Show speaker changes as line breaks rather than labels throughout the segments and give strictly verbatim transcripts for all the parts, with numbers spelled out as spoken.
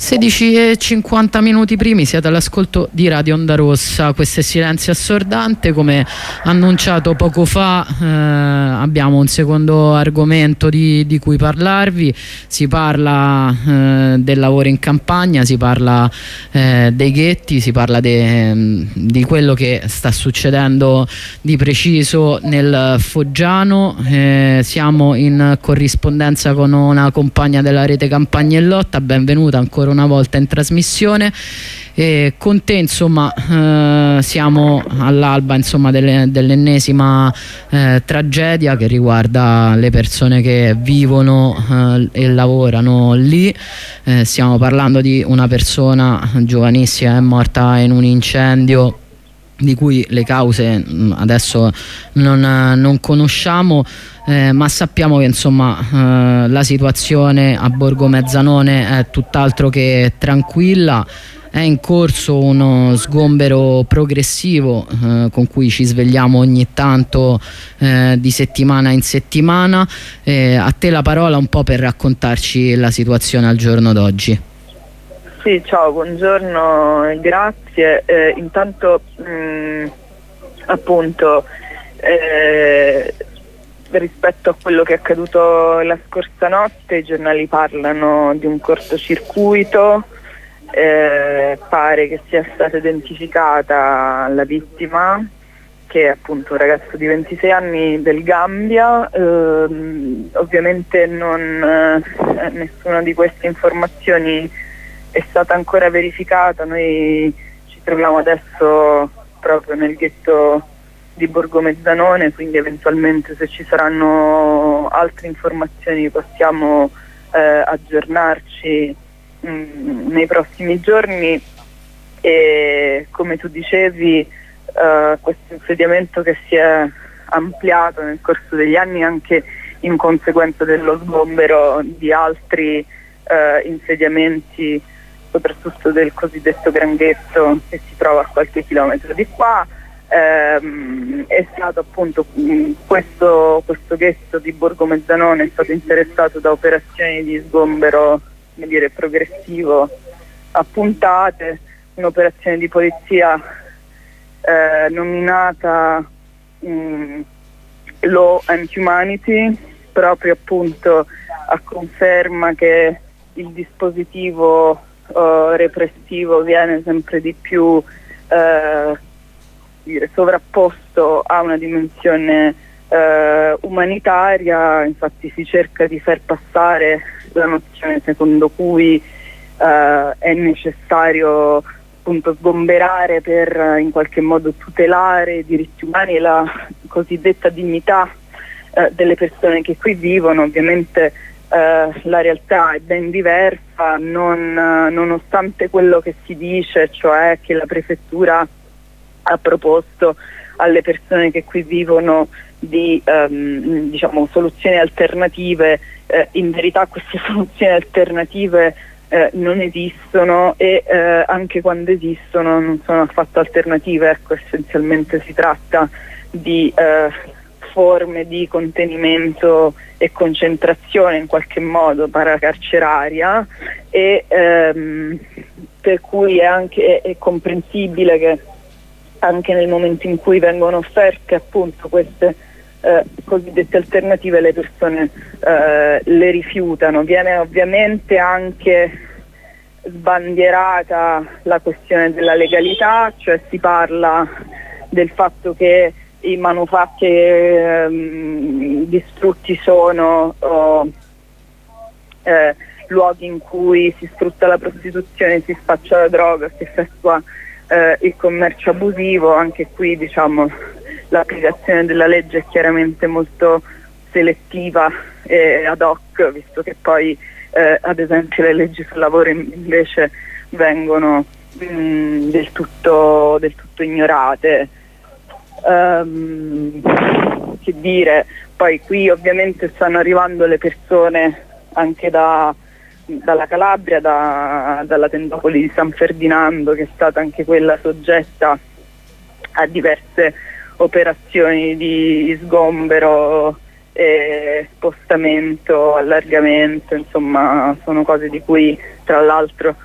sedici e cinquanta minuti primi, siete all'ascolto di Radio Onda Rossa. Questo è Silenzio Assordante. Come annunciato poco fa, eh, abbiamo un secondo argomento di, di cui parlarvi. Si parla eh, del lavoro in campagna, si parla eh, dei ghetti, si parla de, di quello che sta succedendo di preciso nel Foggiano. Eh, siamo in corrispondenza con una compagna della rete Campagna in Lotta. Benvenuta ancora una volta in trasmissione. E con te, insomma, eh, siamo all'alba, insomma, delle, dell'ennesima eh, tragedia che riguarda le persone che vivono eh, e lavorano lì. Eh, stiamo parlando di una persona giovanissima, è morta in un incendio di cui le cause adesso non, non conosciamo, eh, ma sappiamo che, insomma, eh, la situazione a Borgo Mezzanone è tutt'altro che tranquilla. È in corso uno sgombero progressivo eh, con cui ci svegliamo ogni tanto eh, di settimana in settimana. Eh, a te la parola un po' per raccontarci la situazione al giorno d'oggi.
Sì, ciao, buongiorno e grazie. Eh, intanto mh, appunto eh, rispetto a quello che è accaduto la scorsa notte, i giornali parlano di un cortocircuito. Eh, pare che sia stata identificata la vittima, che è appunto un ragazzo di ventisei anni del Gambia. Eh, ovviamente non, eh, nessuna di queste informazioni è stata ancora verificata. Noi ci troviamo adesso proprio nel ghetto di Borgo Mezzanone, quindi eventualmente se ci saranno altre informazioni possiamo eh, aggiornarci mh, nei prossimi giorni. E come tu dicevi, uh, questo insediamento che si è ampliato nel corso degli anni anche in conseguenza dello sgombero di altri uh, insediamenti, soprattutto del cosiddetto Granghetto che si trova a qualche chilometro di qua. Ehm, è stato appunto mh, questo, questo ghetto di Borgo Mezzanone è stato interessato da operazioni di sgombero, come dire, progressivo appuntate. Un'operazione di polizia eh, nominata mh, Law and Humanity, proprio appunto a conferma che il dispositivo Uh, repressivo viene sempre di più uh, dire, sovrapposto a una dimensione uh, umanitaria. Infatti si cerca di far passare la nozione secondo cui uh, è necessario appunto sgomberare per uh, in qualche modo tutelare i diritti umani e la cosiddetta dignità uh, delle persone che qui vivono. Ovviamente Uh, la realtà è ben diversa, non, uh, nonostante quello che si dice, cioè che la prefettura ha proposto alle persone che qui vivono di um, diciamo soluzioni alternative. Uh, in verità queste soluzioni alternative uh, non esistono e uh, anche quando esistono non sono affatto alternative. Ecco, essenzialmente si tratta di uh, forme di contenimento e concentrazione in qualche modo paracarceraria, e ehm, per cui è anche è, è comprensibile che anche nel momento in cui vengono offerte appunto queste eh, cosiddette alternative le persone eh, le rifiutano. Viene ovviamente anche sbandierata la questione della legalità, cioè si parla del fatto che i manufatti ehm, distrutti sono oh, eh, luoghi in cui si sfrutta la prostituzione, si spaccia la droga, si effettua eh, il commercio abusivo. Anche qui, diciamo, l'applicazione della legge è chiaramente molto selettiva e ad hoc, visto che poi eh, ad esempio le leggi sul lavoro invece vengono mh, del tutto, del tutto ignorate. Um, che dire, poi qui ovviamente stanno arrivando le persone anche da, dalla Calabria, da, dalla tendopoli di San Ferdinando, che è stata anche quella soggetta a diverse operazioni di sgombero, e spostamento, allargamento. Insomma, sono cose di cui tra l'altro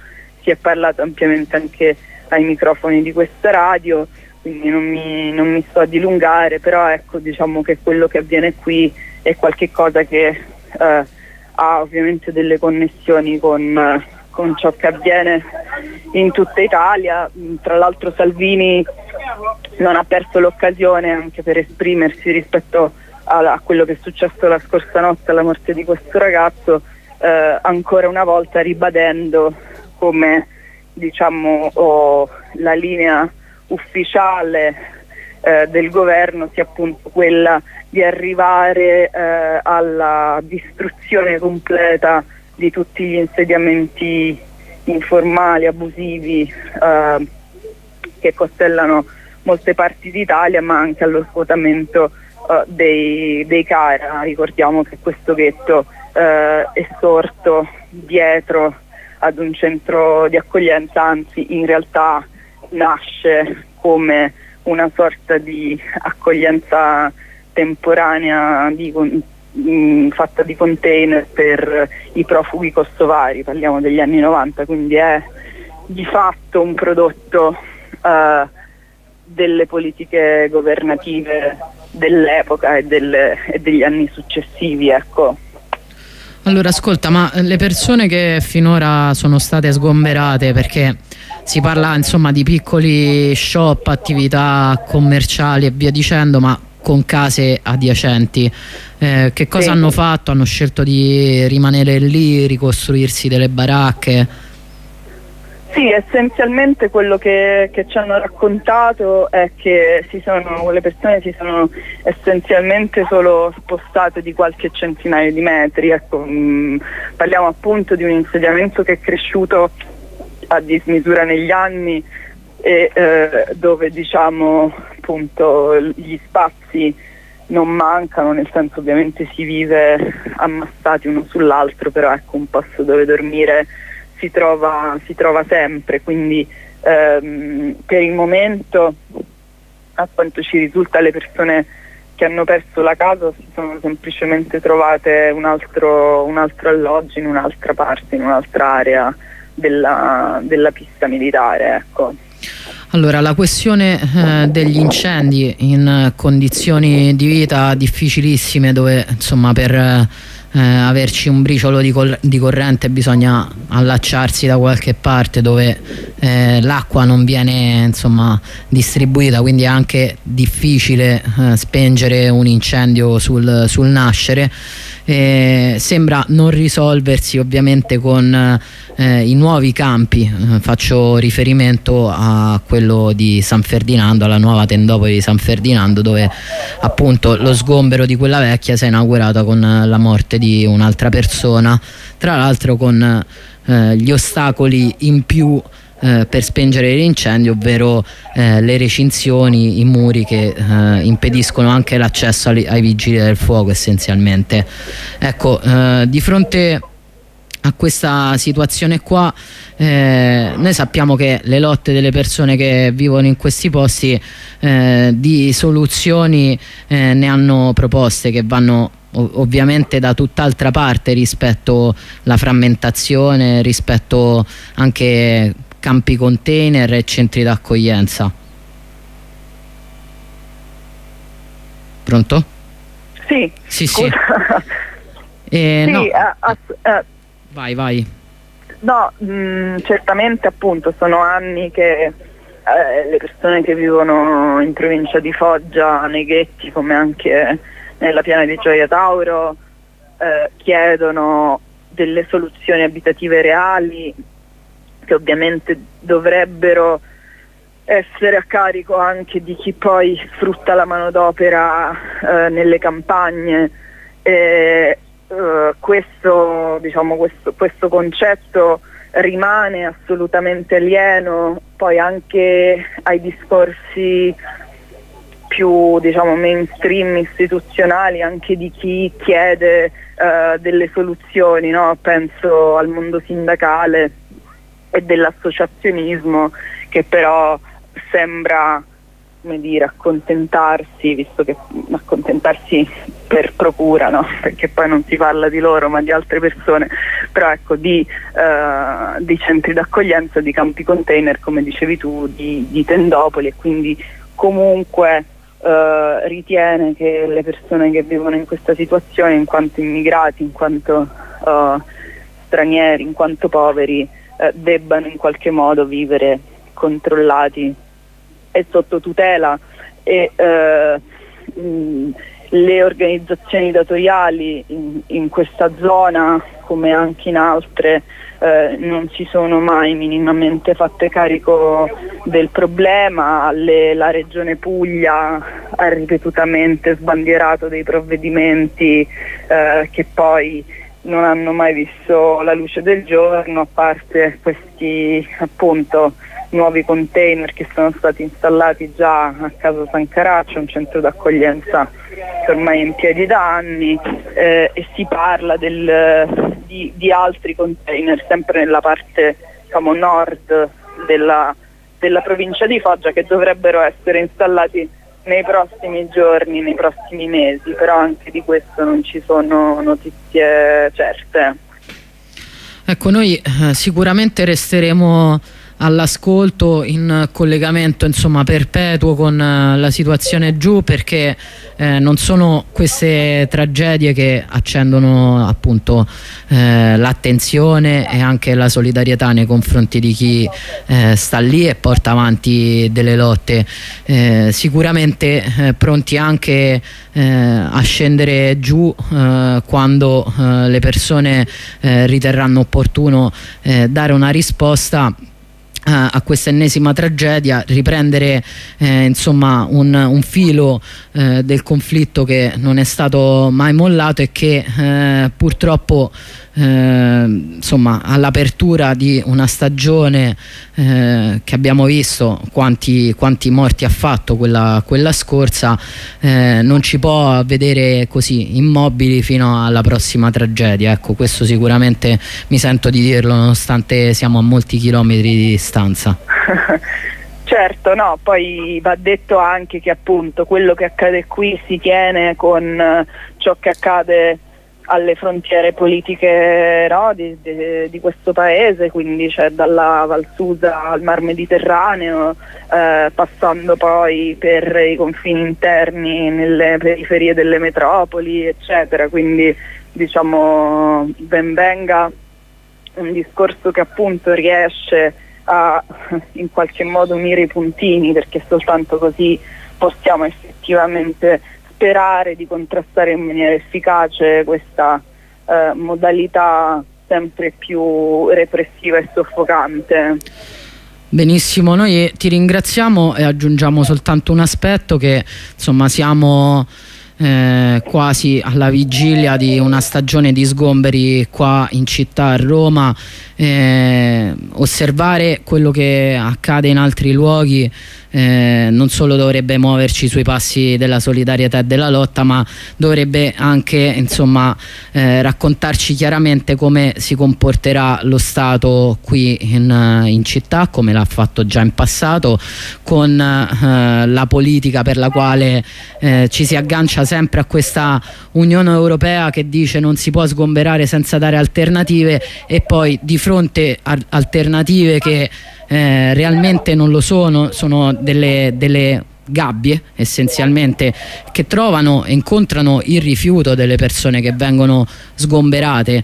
si è parlato ampiamente anche ai microfoni di questa radio, quindi non mi, non mi sto a dilungare, però ecco, diciamo che quello che avviene qui è qualche cosa che eh, ha ovviamente delle connessioni con, eh, con ciò che avviene in tutta Italia. Tra l'altro Salvini non ha perso l'occasione anche per esprimersi rispetto a, a quello che è successo la scorsa notte alla morte di questo ragazzo, eh, ancora una volta ribadendo come, diciamo, oh, la linea ufficiale eh, del governo sia appunto quella di arrivare eh, alla distruzione completa di tutti gli insediamenti informali, abusivi eh, che costellano molte parti d'Italia, ma anche allo svuotamento eh, dei, dei CARA. Ricordiamo che questo ghetto eh, è sorto dietro ad un centro di accoglienza, anzi in realtà nasce come una sorta di accoglienza temporanea di, mh, fatta di container per i profughi kosovari, parliamo degli anni novanta, quindi è di fatto un prodotto uh, delle politiche governative dell'epoca e, delle, e degli anni successivi, ecco.
Allora ascolta, ma le persone che finora sono state sgomberate, perché si parla insomma di piccoli shop, attività commerciali e via dicendo, ma con case adiacenti, eh, che cosa sì. hanno fatto? Hanno scelto di rimanere lì, ricostruirsi delle baracche?
Sì, essenzialmente quello che, che ci hanno raccontato è che si sono, le persone si sono essenzialmente solo spostate di qualche centinaio di metri, ecco, mh, parliamo appunto di un insediamento che è cresciuto a dismisura negli anni e eh, dove, diciamo, appunto gli spazi non mancano, nel senso ovviamente si vive ammassati uno sull'altro, però ecco, un posto dove dormire si trova, si trova sempre, quindi ehm, per il momento, a quanto ci risulta, le persone che hanno perso la casa si sono semplicemente trovate un altro, un altro alloggio in un'altra parte, in un'altra area della, della pista militare, ecco.
Allora, la questione eh, degli incendi in condizioni di vita difficilissime, dove insomma per eh, averci un briciolo di, di corrente bisogna allacciarsi da qualche parte dove eh, l'acqua non viene insomma distribuita, quindi è anche difficile eh, spengere un incendio sul, sul nascere. Eh, sembra non risolversi ovviamente con eh, i nuovi campi, eh, faccio riferimento a quello di San Ferdinando, alla nuova tendopoli di San Ferdinando, dove appunto lo sgombero di quella vecchia si è inaugurata con la morte di un'altra persona, tra l'altro con eh, gli ostacoli in più Eh, per spengere l'incendio, ovvero eh, le recinzioni, i muri che eh, impediscono anche l'accesso ai, ai vigili del fuoco essenzialmente. Ecco, eh, di fronte a questa situazione qua eh, noi sappiamo che le lotte delle persone che vivono in questi posti eh, di soluzioni eh, ne hanno proposte che vanno ovviamente da tutt'altra parte rispetto alla frammentazione, rispetto anche campi container e centri d'accoglienza. Pronto?
Sì.
Sì, sì. Eh,
sì
no.
a, a, a,
vai, vai.
No, mh, certamente appunto sono anni che eh, le persone che vivono in provincia di Foggia, nei ghetti come anche nella piana di Gioia Tauro, eh, chiedono delle soluzioni abitative reali, che ovviamente dovrebbero essere a carico anche di chi poi sfrutta la manodopera eh, nelle campagne. E, eh, questo, diciamo, questo, questo concetto rimane assolutamente alieno poi anche ai discorsi più, diciamo, mainstream istituzionali, anche di chi chiede eh, delle soluzioni, no? Penso al mondo sindacale e dell'associazionismo, che però sembra come dire, accontentarsi, visto che accontentarsi per procura, no? Perché poi non si parla di loro ma di altre persone, però ecco, di, eh, di centri d'accoglienza, di campi container, come dicevi tu, di, di tendopoli, e quindi comunque eh, ritiene che le persone che vivono in questa situazione, in quanto immigrati, in quanto eh, stranieri, in quanto poveri, eh, debbano in qualche modo vivere controllati e sotto tutela, e eh, mh, le organizzazioni datoriali in, in questa zona, come anche in altre, eh, non si sono mai minimamente fatte carico del problema. Le, la Regione Puglia ha ripetutamente sbandierato dei provvedimenti eh, che poi non hanno mai visto la luce del giorno, a parte questi appunto nuovi container che sono stati installati già a Casa San Caraccio, un centro d'accoglienza che ormai è in piedi da anni, eh, e si parla del, di, di altri container sempre nella parte, diciamo, nord della, della provincia di Foggia, che dovrebbero essere installati nei prossimi giorni, nei prossimi mesi, però anche di questo non ci sono notizie certe.
Ecco, noi eh, sicuramente resteremo all'ascolto, in collegamento insomma perpetuo con uh, la situazione giù, perché eh, non sono queste tragedie che accendono appunto eh, l'attenzione e anche la solidarietà nei confronti di chi eh, sta lì e porta avanti delle lotte, eh, sicuramente eh, pronti anche eh, a scendere giù eh, quando eh, le persone eh, riterranno opportuno eh, dare una risposta a questa ennesima tragedia, riprendere eh, insomma un, un filo eh, del conflitto che non è stato mai mollato e che eh, purtroppo eh, insomma all'apertura di una stagione eh, che abbiamo visto quanti, quanti morti ha fatto quella, quella scorsa, eh, non ci può vedere così immobili fino alla prossima tragedia. Ecco, questo sicuramente mi sento di dirlo, nonostante siamo a molti chilometri di distanza.
Certo, no, poi va detto anche che appunto quello che accade qui si tiene con uh, ciò che accade alle frontiere politiche, no, di, di, di questo paese, quindi c'è dalla Val Susa al Mar Mediterraneo, eh, passando poi per i confini interni nelle periferie delle metropoli, eccetera, quindi diciamo ben venga un discorso che appunto riesce a in qualche modo unire i puntini, perché soltanto così possiamo effettivamente sperare di contrastare in maniera efficace questa eh, modalità sempre più repressiva e soffocante.
Benissimo, noi ti ringraziamo e aggiungiamo soltanto un aspetto, che insomma siamo eh, quasi alla vigilia di una stagione di sgomberi qua in città a Roma. Eh, osservare quello che accade in altri luoghi eh, non solo dovrebbe muoverci sui passi della solidarietà e della lotta, ma dovrebbe anche insomma eh, raccontarci chiaramente come si comporterà lo Stato qui in, in città, come l'ha fatto già in passato, con eh, la politica per la quale eh, ci si aggancia sempre a questa Unione Europea che dice non si può sgomberare senza dare alternative, e poi di fronte a alternative che eh, realmente non lo sono, sono delle, delle gabbie essenzialmente, che trovano e incontrano il rifiuto delle persone che vengono sgomberate.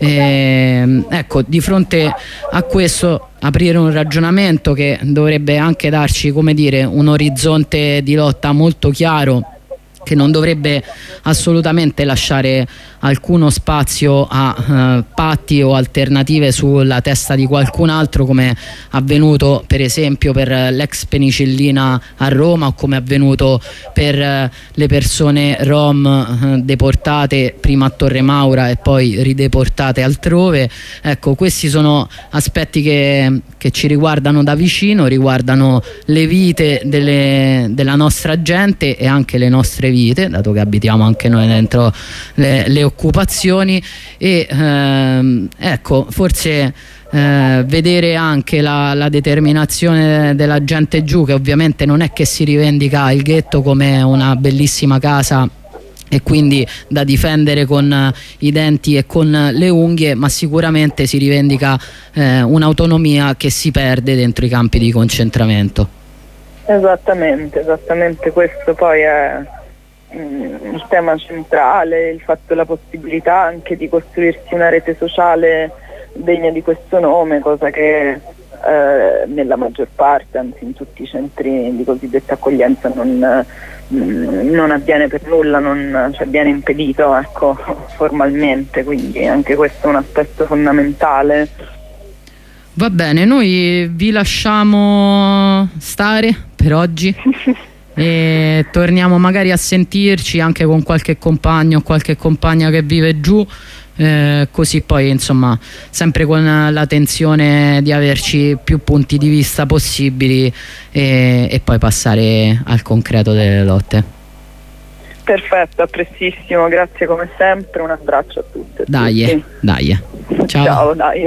E, ecco, di fronte a questo aprire un ragionamento che dovrebbe anche darci, come dire, un orizzonte di lotta molto chiaro, che non dovrebbe assolutamente lasciare alcuno spazio a eh, patti o alternative sulla testa di qualcun altro, come avvenuto per esempio per l'ex penicillina a Roma, o come avvenuto per eh, le persone rom eh, deportate prima a Torre Maura e poi rideportate altrove. Ecco, questi sono aspetti che, che ci riguardano da vicino, riguardano le vite delle, della nostra gente e anche le nostre vite, dato che abitiamo anche noi dentro le, le occupazioni, e ehm, ecco, forse eh, vedere anche la, la determinazione della gente giù, che ovviamente non è che si rivendica il ghetto come una bellissima casa e quindi da difendere con i denti e con le unghie, ma sicuramente si rivendica eh, un'autonomia che si perde dentro i campi di concentramento.
Esattamente, esattamente questo poi è mm, il tema centrale, il fatto, la possibilità anche di costruirsi una rete sociale degna di questo nome, cosa che eh, nella maggior parte, anzi in tutti i centri di cosiddetta accoglienza non, mm, non avviene per nulla, non cioè, viene impedito, ecco, formalmente, quindi anche questo è un aspetto fondamentale.
Va bene, noi vi lasciamo stare per oggi e torniamo magari a sentirci anche con qualche compagno o qualche compagna che vive giù, eh, così poi insomma sempre con la tensione di averci più punti di vista possibili e, e poi passare al concreto delle lotte.
Perfetto, a prestissimo, grazie come sempre, un abbraccio a tutte.
Dai, dai. Ciao.
Ciao, dai.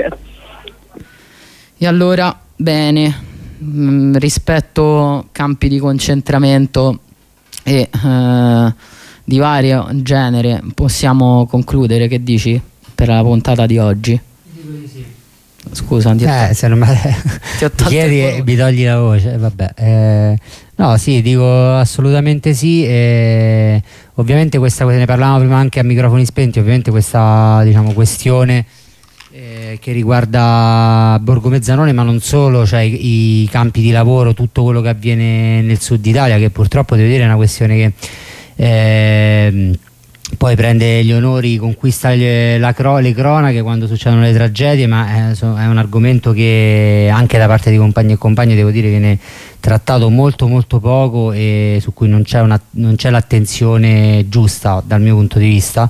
E allora, bene, mh, rispetto campi di concentramento e eh, di vario genere, possiamo concludere, che dici, per la puntata di oggi?
Dico di sì.
Scusa, ti ho
eh, se non me
ti ho tolto
chiedi e mi togli la voce, vabbè. Eh, no, sì, dico assolutamente sì. Eh, ovviamente questa, ne parlavamo prima anche a microfoni spenti, ovviamente questa, diciamo, questione Eh, che riguarda Borgo Mezzanone, ma non solo, cioè i, i campi di lavoro, tutto quello che avviene nel sud Italia, che purtroppo devo dire è una questione che eh, poi prende gli onori, conquista le, la cro le cronache quando succedono le tragedie, ma è, so, è un argomento che anche da parte di compagni e compagne devo dire viene trattato molto molto poco e su cui non c'è l'attenzione giusta dal mio punto di vista.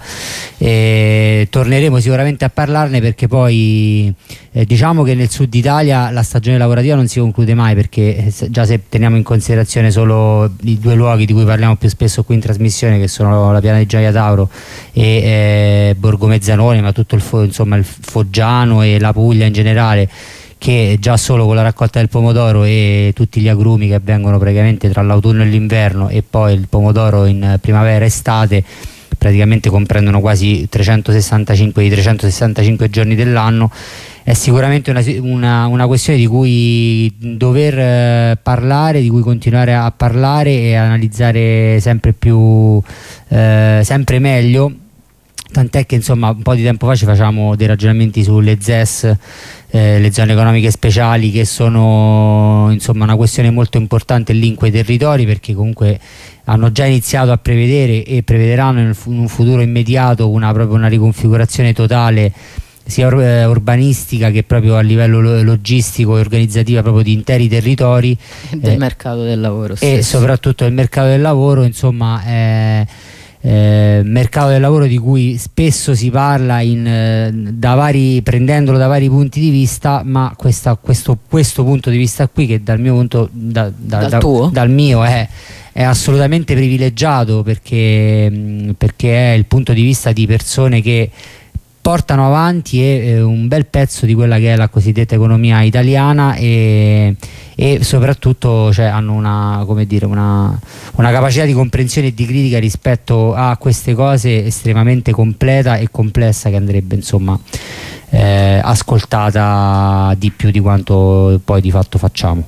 E torneremo sicuramente a parlarne, perché poi eh, diciamo che nel sud Italia la stagione lavorativa non si conclude mai, perché eh, già se teniamo in considerazione solo i due luoghi di cui parliamo più spesso qui in trasmissione, che sono la Piana di Gioia Tauro e eh, Borgo Mezzanone, ma tutto il, fo insomma, il Foggiano e la Puglia in generale, che già solo con la raccolta del pomodoro e tutti gli agrumi che avvengono praticamente tra l'autunno e l'inverno, e poi il pomodoro in primavera e estate, praticamente comprendono quasi trecentosessantacinque i trecentosessantacinque giorni dell'anno. È sicuramente una, una, una questione di cui dover eh, parlare, di cui continuare a parlare e analizzare sempre più, eh, sempre meglio. Tant'è che insomma un po' di tempo fa ci facciamo dei ragionamenti sulle Z E S, eh, le zone economiche speciali, che sono insomma una questione molto importante lì in quei territori, perché comunque hanno già iniziato a prevedere e prevederanno in un futuro immediato una, proprio una riconfigurazione totale sia ur eh, urbanistica che proprio a livello lo logistico e organizzativa proprio di interi territori,
del
eh,
mercato del lavoro stesso.
E soprattutto del mercato del lavoro, insomma eh, Eh, mercato del lavoro di cui spesso si parla in, eh, da vari, prendendolo da vari punti di vista, ma questa, questo, questo punto di vista qui, che dal mio punto da, da,
dal,
da,
tuo?
dal mio è, è assolutamente privilegiato, perché, mh, perché è il punto di vista di persone che portano avanti e, eh, un bel pezzo di quella che è la cosiddetta economia italiana, e, e soprattutto cioè, hanno una, come dire, una, una capacità di comprensione e di critica rispetto a queste cose estremamente completa e complessa, che andrebbe insomma eh, ascoltata di più di quanto poi di fatto facciamo.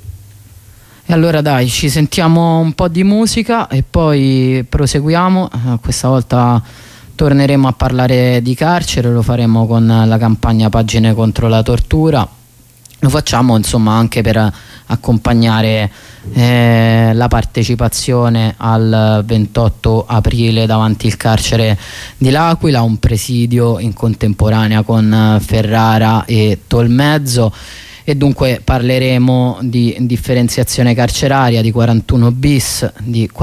E allora dai, ci sentiamo un po' di musica e poi proseguiamo. Eh, questa volta torneremo a parlare di carcere, lo faremo con la campagna Pagine contro la tortura. Lo facciamo insomma anche per accompagnare eh, la partecipazione al ventotto aprile davanti il carcere di L'Aquila, un presidio in contemporanea con Ferrara e Tolmezzo. E dunque parleremo di differenziazione carceraria, di quarantuno bis, di